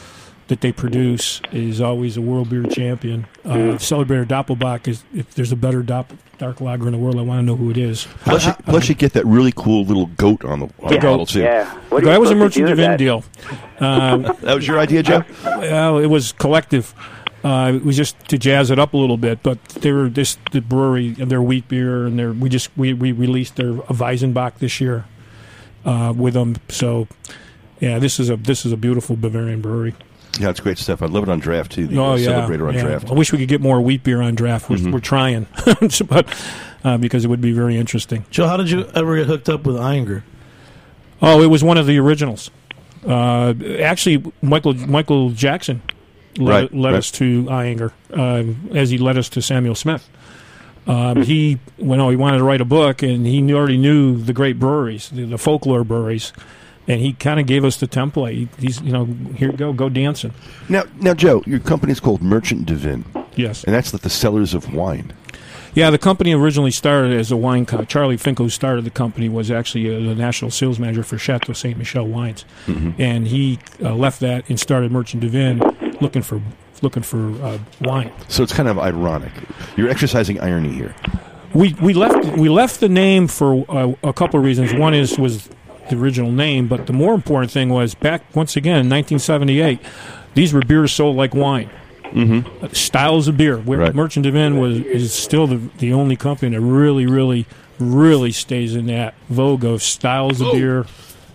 that they produce is always a world beer champion. Uh, Celebrator Doppelbock is, if there's a better Dopp, dark lager in the world, I want to know who it is. Plus, you, plus you get that really cool little goat on the, on the Yeah, bottle, too. yeah. What are you That was a supposed to Merchant do with Divin that? deal. Uh, That was your idea, Joe? well, it was collective. Uh, it was just to jazz it up a little bit, but they were this the brewery and their wheat beer, and their we just we, we released their Weizenbach this year uh, with them. So, yeah, this is a this is a beautiful Bavarian brewery. Yeah, it's great stuff. I love it on draft, too. The Oh uh, yeah, Celebrator on yeah. draft. I wish we could get more wheat beer on draft. We're, Mhm. we're trying, but uh, because it would be very interesting. Joe, how did you ever get hooked up with Iyengar? Oh, it was one of the originals. Uh, actually, Michael Michael Jackson led, Right, led right. us to Iyengar, uh, as he led us to Samuel Smith. Um, he, well, he wanted to write a book, and he knew, already knew the great breweries, the, the folklore breweries, and he kind of gave us the template. He, he's, you know, here you go, go dancing. Now, now, Joe, your company's called Merchant Divin, Yes. and that's like the sellers of wine. Yeah, the company originally started as a wine co- Charlie Finkel, who started the company, was actually uh, the national sales manager for Chateau Saint Michel Wines, and he uh, left that and started Merchant Divin, looking for looking for uh, wine. So it's kind of ironic. You're exercising irony here. We we left we left the name for uh, a couple of reasons. One is was the original name, but the more important thing was back once again in nineteen seventy-eight. These were beers sold like wine. Mm-hmm. Uh, styles of beer. Where Right. Merchant Divin was is still the the only company that really, really, really stays in that vogue of styles of beer.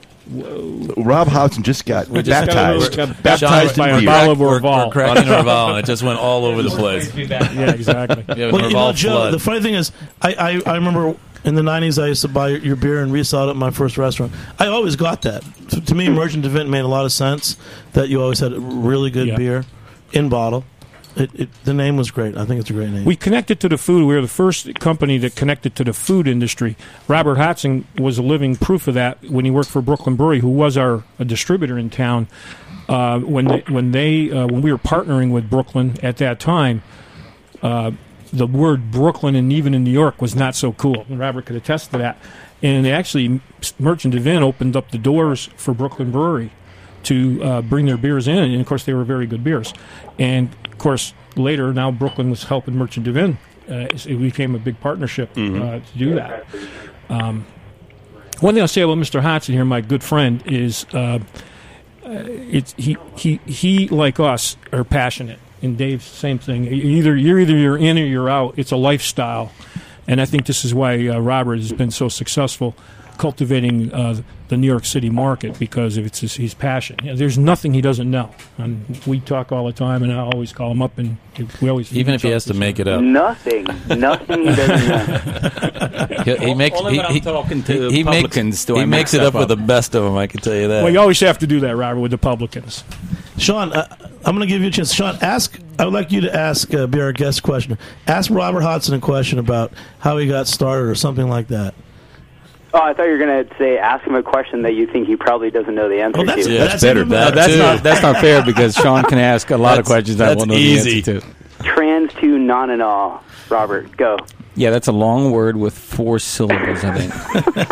Rob Hodgson just got We just got a baptized. little- got baptized by a beer. bottle of Or, Orval. or cracking Orval, and it just went all over the place. Yeah, exactly. Yeah, it was Well, you know, Orval Joe, flood. the funny thing is, I, I, I remember in the nineties I used to buy your beer and resell it at my first restaurant. I always got that. To, to me, Merchant Divin made a lot of sense that you always had really good Yeah. beer in bottle. It, it, the name was great. I think it's a great name. We connected to the food. We were the first company that connected to the food industry. Robert Hodgson was a living proof of that when he worked for Brooklyn Brewery, who was our a distributor in town. Uh, when they, when they uh, when we were partnering with Brooklyn at that time, uh, the word Brooklyn and even in New York was not so cool. And Robert could attest to that. And actually, Merchant Divin opened up the doors for Brooklyn Brewery to uh, bring their beers in, and of course they were very good beers. And of course later, now Brooklyn was helping Merchant Divin. Uh, it became a big partnership uh, to do that. Um, one thing I'll say about Mister Hodgson here, my good friend, is uh, uh, it's he he he like us are passionate. And Dave, same thing. Either you're either you're in or you're out. It's a lifestyle, and I think this is why uh, Robert has been so successful cultivating uh, the New York City market, because of it's his, his passion. You know, there's nothing he doesn't know, and we talk all the time, and I always call him up, and we always Even if he has to make it up. Nothing. Nothing he doesn't know. He, he makes Only he, when I'm he, talking to he, he publicans makes, do he I make makes it stuff up with the best of them. I can tell you that. Well, you always have to do that, Robert, with the publicans. Sean, uh, I'm going to give you a chance. Sean, ask. I would like you to ask, uh, be our guest questioner. Ask Robert Hodgson a question about how he got started or something like that. Oh, I thought you were going to say ask him a question that you think he probably doesn't know the answer Oh, that's- to. yeah, that's better. even That No, that's too. not that's not fair, because Sean can ask a lot of That's- questions I that's won't know easy. the answer to. Trans to non and all. Robert, go. Yeah, that's a long word with four syllables, I think.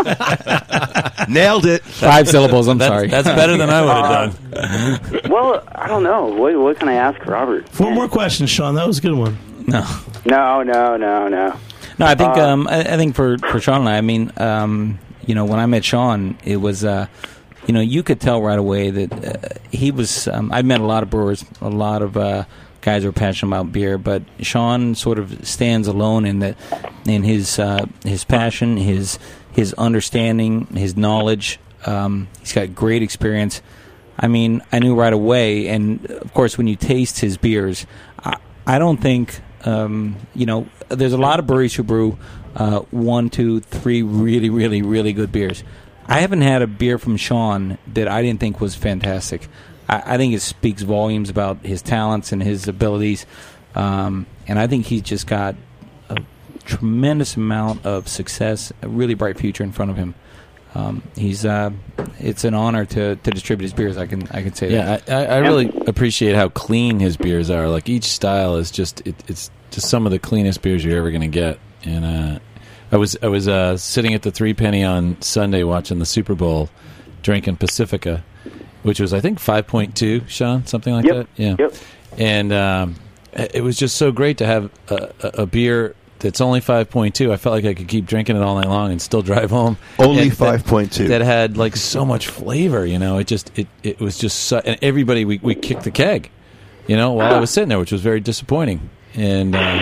Nailed it. Five syllables, I'm that's, sorry. that's better than I would have Uh, done. Well, I don't know. What, what can I ask Robert? Four more questions, Sean. That was a good one. No. No, no, no, no. No, I think Uh, um, I, I think for, for Sean and I, I mean, um, you know, when I met Sean, it was, uh, you know, you could tell right away that uh, he was. Um, I've met a lot of brewers, a lot of uh, guys who are passionate about beer, but Sean sort of stands alone in that, in his uh, his passion, his his understanding, his knowledge. Um, he's got great experience. I mean, I knew right away, and of course, when you taste his beers, I, I don't think. Um, you know, there's a lot of breweries who brew uh, one, two, three really, really, really good beers. I haven't had a beer from Sean that I didn't think was fantastic. I, I think it speaks volumes about his talents and his abilities, um, and I think he's just got a tremendous amount of success, a really bright future in front of him. Um, he's uh, it's an honor to, to distribute his beers. I can I can say that. Yeah, I, I I really appreciate how clean his beers are. Like each style is just it, it's just some of the cleanest beers you're ever going to get. And uh, I was I was uh, sitting at the Three Penny on Sunday watching the Super Bowl, drinking Pacifica which was I think five point two, Sean, something like Yep. that. Yeah. Yep. And um, it was just so great to have a, a, a beer that's only five point two. I felt like I could keep drinking it all night long and still drive home. Only And that- five point two. That had like so much flavor, you know. It just it, it was just so, and everybody we we kicked the keg, you know, while I was sitting there, which was very disappointing. And uh,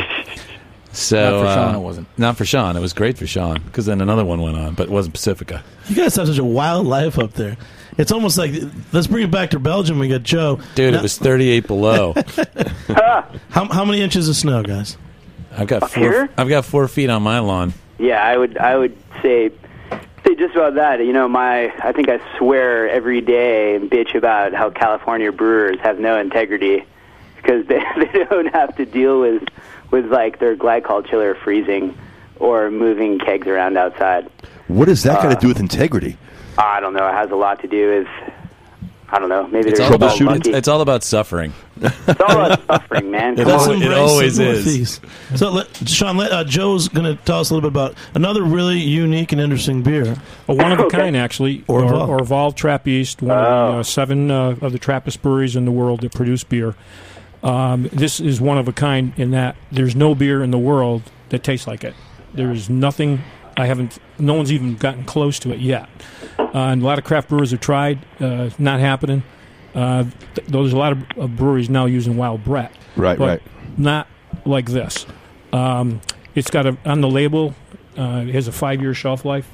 so Not for Sean, uh, it wasn't. Not for Sean. It was great for Sean because then another one went on, but it wasn't Pacifica. You guys have such a wild life up there. It's almost like, let's bring it back to Belgium. We got Joe. Dude, Now- it was thirty-eight below. How, how many inches of snow, guys? I've got Up four. here? I've got four feet on my lawn. Yeah, I would I would say say just about that. You know, my I think I swear every day and bitch about how California brewers have no integrity because they they don't have to deal with with like their glycol chiller freezing or moving kegs around outside. What does that got to Uh, do with integrity? I don't know. It has a lot to do with I don't know. Maybe It's they're all, about, just lucky. it's, it's all about suffering. It's all about suffering, man. Come Let's on. It embrace always the is. Northeast. So, let, Sean, let, uh, Joe's going to tell us a little bit about another really unique and interesting beer. A one of a Okay. kind, actually. Orval. Or, Orval Trappist, one of the uh, seven uh, of the Trappist breweries in the world that produce beer. Um, this is one of a kind in that there's no beer in the world that tastes like it. There's nothing. I haven't. No one's even gotten close to it yet. Uh, and a lot of craft brewers have tried. Uh, not happening. Uh, th- there's a lot of uh, breweries now using wild Brett. Right, but right. Not like this. Um, it's got a on the label. Uh, it has a five-year shelf life.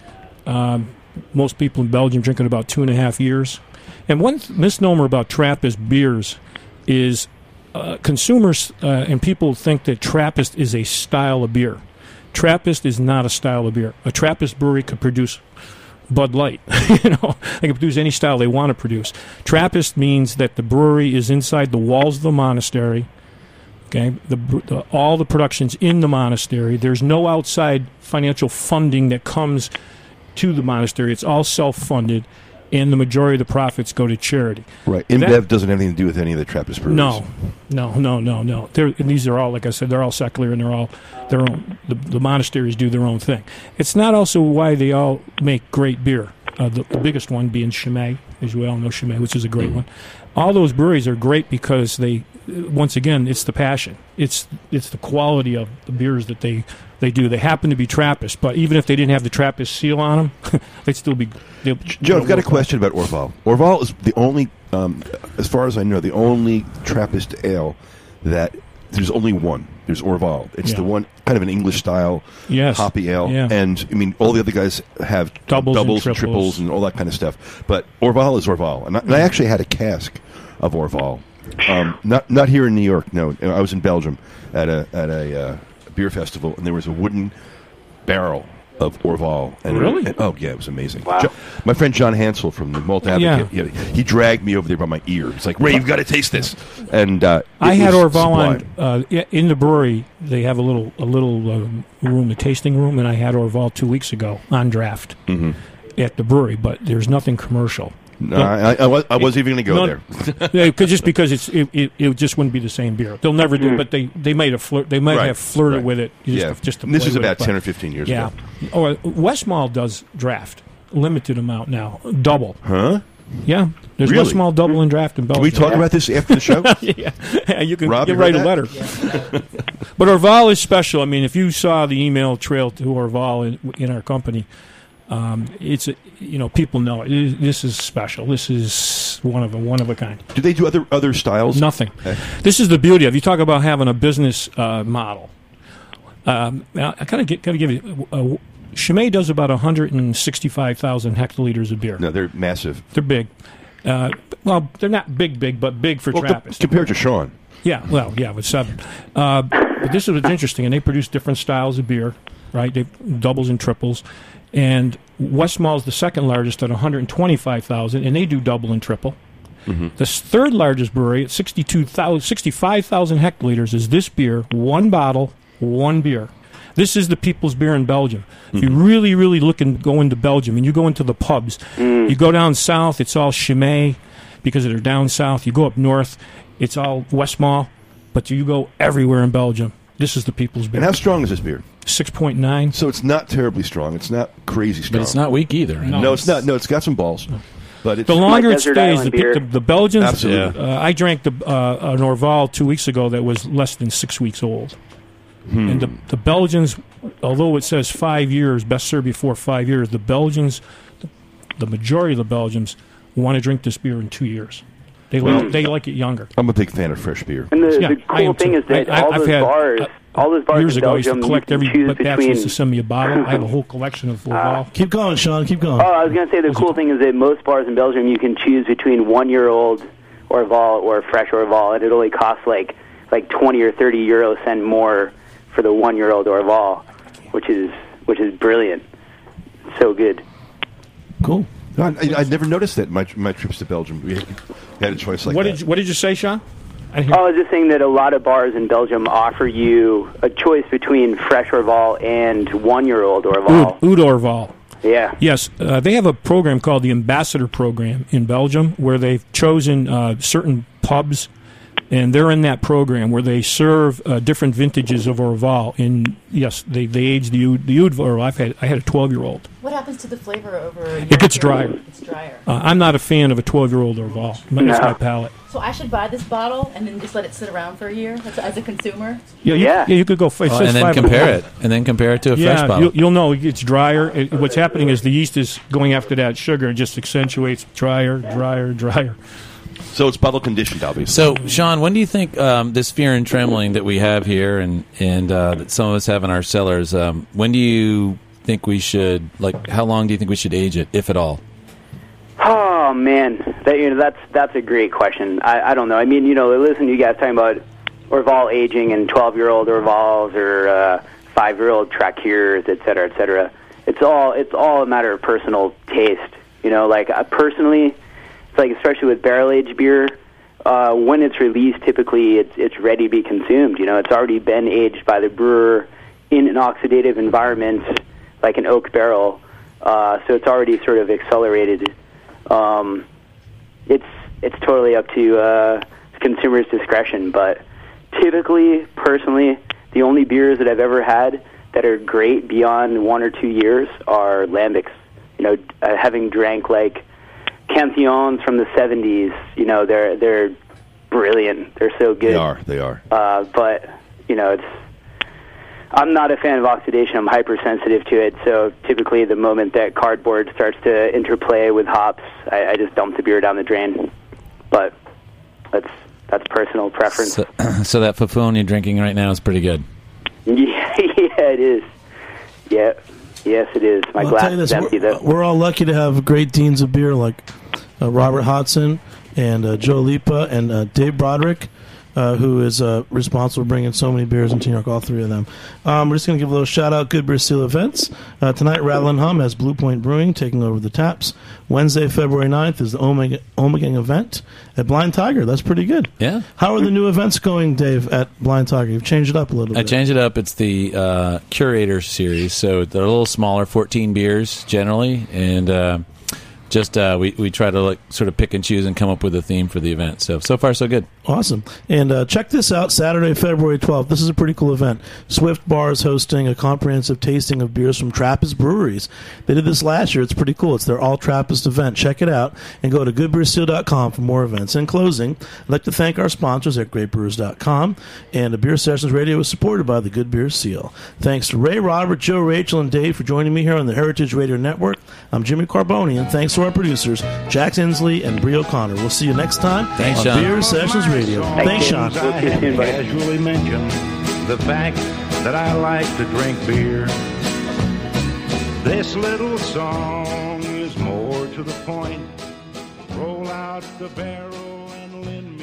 Um, most people in Belgium drink it about two and a half years. And one th- misnomer about Trappist beers is uh, consumers uh, and people think that Trappist is a style of beer. Trappist is not a style of beer. A Trappist brewery could produce Bud Light. you know, they can produce any style they want to produce. Trappist means that the brewery is inside the walls of the monastery. Okay, the, the all the production's in the monastery. There's no outside financial funding that comes to the monastery. It's all self-funded, and the majority of the profits go to charity. Right. InBev doesn't have anything to do with any of the Trappist breweries. No, no, no, no, no. They're, and these are all, like I said, they're all secular, and they're all their own. The, the monasteries do their own thing. It's not also why they all make great beer. Uh, the, the biggest one being Chimay, as we all know Chimay, which is a great one. All those breweries are great because they, once again, it's the passion. It's it's the quality of the beers that they, they do. They happen to be Trappist, but even if they didn't have the Trappist seal on them, they'd still be. they'll- Joe, I've got a they'll- question about Orval. Orval is the only, um, as far as I know, the only Trappist ale that there's only one. There's Orval. It's Yeah. the one kind of an English style Yes. hoppy ale. Yeah. And I mean, all the other guys have Doubles and and triples. triples and all that kind of stuff. But Orval is Orval, and I, and I actually had a cask of Orval. Um, not not here in New York. No, I was in Belgium at a at a uh, beer festival, and there was a wooden barrel of Orval. And, Really? and- oh yeah, it was amazing. Wow. Jo- my friend John Hansel from the Malt Advocate, Yeah. he, he dragged me over there by my ear. He's like, "Ray, you've got to taste this." And uh, it I had was Orval on sublime. uh, yeah, in the brewery. They have a little a little um, room, a tasting room, and I had Orval two weeks ago on draft Mhm. at the brewery. But there's nothing commercial. No, I, I, was, I wasn't even going to go No- there. Yeah, 'cause- just because it's it, it, it just wouldn't be the same beer. They'll never do, it, but they they might have flirt. They might Right, have flirted right. with it. Just yeah, to, just to And this play is with about it, but- ten or fifteen years Yeah. ago. Oh, uh, Westmalle does draft, limited amount now, double. Huh? Yeah, there's Really? Westmalle double in draft in Can Belgium. we talk about this after the show? yeah, you can Rob, you you write a heard letter. But Orval is special. I mean, if you saw the email trail to Orval in, in our company, um, it's a, you know people know it. It is- This is special. This is one of a one of a kind. Do they do other other styles? Nothing. Okay. This is the beauty of you talk about having a business uh, model. Um, I, I kind of got to give you. Uh, Chimay does about one hundred sixty-five thousand hectoliters of beer. No, they're massive. They're big. Uh, well, they're not big, big, but big for Well, co- Trappist. compared to Sean. Yeah, well, yeah, with seven. Uh, but this is what's interesting, and they produce different styles of beer, right? They doubles and triples, and Westmalle is the second largest at one hundred twenty-five thousand, and they do double and triple. Mm-hmm. The s- third largest brewery at sixty-two thousand, sixty-five thousand hectoliters is this beer, one bottle, one beer. This is the people's beer in Belgium. If you really, really look and go into Belgium, and you go into the pubs, you go down south, it's all Chimay because they're down south. You go up north, it's all Westmalle. But you go everywhere in Belgium, this is the people's beer. And how strong is this beer? six point nine. So it's not terribly strong. It's not crazy strong. But it's not weak either. No. No, it's not. No, it's got some balls. But it's The longer My it Desert stays, Island the, beer. the, the Belgians. Absolutely. Uh, I drank the uh, an Orval two weeks ago that was less than six weeks old, Hmm. and the the Belgians, although it says five years, best served before five years, the Belgians, the, the majority of the Belgians want to drink this beer in two years. They like, they like it younger. I'm a big fan of fresh beer. And the, Yeah, the I cool am thing too. is that I- I- all I've those had, bars, uh, all those bars Years in ago, I used Belgium, to collect you every can choose but batch between. used to send me a bottle. I have a whole collection of Orval. Keep going, Sean. Keep going. Oh, I was going to say the cool thing is that most bars in Belgium you can choose between one-year-old Orval or fresh Orval, and it only costs like like twenty or thirty euro cent more for the one-year-old Orval, which is which is brilliant. So good. Cool. No, I, I never noticed that in my, my trips to Belgium. We had, we had a choice like What that. did you, what did you say, Sean? I didn't Oh, hear- I was just saying that a lot of bars in Belgium offer you a choice between fresh Orval and one-year-old Orval. Oud, Oud Orval. Yeah. Yes, uh, they have a program called the Ambassador Program in Belgium where they've chosen uh, certain pubs, and they're in that program where they serve uh, different vintages of Orval. And yes, they, they age the Oud, the Oud Orval. I've had I had a twelve-year-old. What happens to the flavor over a year It gets period? drier. It's drier. Uh, I'm not a fan of a twelve-year-old Orval. That's No. my palate. So I should buy this bottle and then just let it sit around for a year as, as a consumer? Yeah, you, Yeah. yeah, you could go. It Oh, says and then five compare it, and then compare it to a fresh Yeah, bottle. you'll, you'll know it's drier. It, what's happening is the yeast is going after that sugar and just accentuates drier, drier, drier. So it's bottle conditioned, obviously. So, Sean, when do you think um, this fear and trembling that we have here, and and uh, that some of us have in our cellars, um, when do you think we should, like, how long do you think we should age it, if at all? Oh man, that you know that's that's a great question. I, I don't know. I mean, you know, listen to you guys talking about Orval aging and twelve-year-old Orvals or uh, five-year-old Trakirs, et cetera, et cetera. It's all it's all a matter of personal taste. You know, like uh, personally, it's like especially with barrel-aged beer, uh, when it's released, typically it's it's ready to be consumed. You know, it's already been aged by the brewer in an oxidative environment, like an oak barrel, uh, so it's already sort of accelerated. Um, it's it's totally up to uh, consumers' discretion, but typically, personally, the only beers that I've ever had that are great beyond one or two years are lambics. You know, uh, having drank like Cantillons from the seventies, you know, they're they're brilliant. They're so good. They are. They are. Uh, but you know, it's. I'm not a fan of oxidation. I'm hypersensitive to it. So typically, the moment that cardboard starts to interplay with hops, I, I just dump the beer down the drain. But that's that's personal preference. So, so that Fafone you're drinking right now is pretty good. Yeah, yeah, it is. Yeah, yes, it is. My Well, I'll glass tell you is this, empty, we're, though. we're all lucky to have great deans of beer like uh, Robert Hodson and uh, Joe Lipa and uh, Dave Broderick, uh, who is uh, responsible for bringing so many beers into New York, all three of them. Um, we're just going to give a little shout-out, Good Beer Seal events. Uh, tonight, Rattle and Hum has Blue Point Brewing taking over the taps. Wednesday, February ninth is the Omega, Omegang event at Blind Tiger. That's pretty good. Yeah. How are the new events going, Dave, at Blind Tiger? You've changed it up a little I bit. changed it up. It's the uh, Curator series, so they're a little smaller, fourteen beers generally, and uh, just uh, we we try to like sort of pick and choose and come up with a theme for the event. So so far so good. Awesome. And uh, check this out, Saturday, February twelfth. This is a pretty cool event. Swift Bar is hosting a comprehensive tasting of beers from Trappist breweries. They did this last year. It's pretty cool. It's their all-Trappist event. Check it out and go to good beer seal dot com for more events. In closing, I'd like to thank our sponsors at great brewers dot com, and the Beer Sessions Radio is supported by the Good Beer Seal. Thanks to Ray, Robert, Joe, Rachel, and Dave for joining me here on the Heritage Radio Network. I'm Jimmy Carboni, and thanks to our producers, Jack Inslee and Brie O'Connor. We'll see you next time Thanks, on Sean. Beer Sessions Radio. Thank Thanks, you. Sean. We'll see you soon, buddy. Casually mention the fact that I like to drink beer. This little song is more to the point. Roll out the barrel and lend me